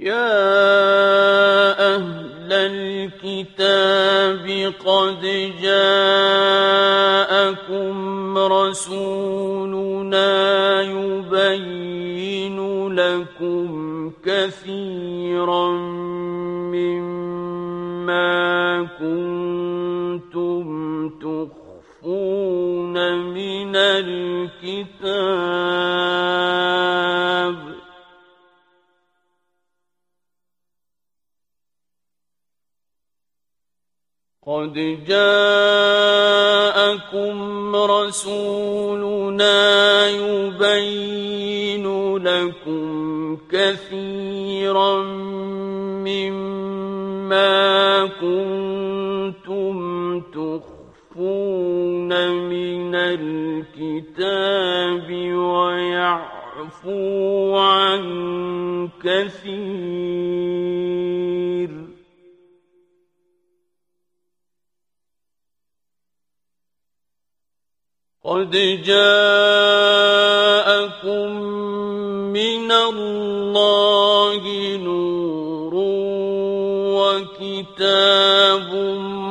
يا أهل الكتاب قد جاءكم رسولنا يبين لكم كثيرا مما كنتم تخفون من الكتاب قد جاءكم رسولنا يبين لكم كثيرا مما كنتم تخفون من الكتاب ويعفو عن كثير قد جاءكم من الله نور وكتاب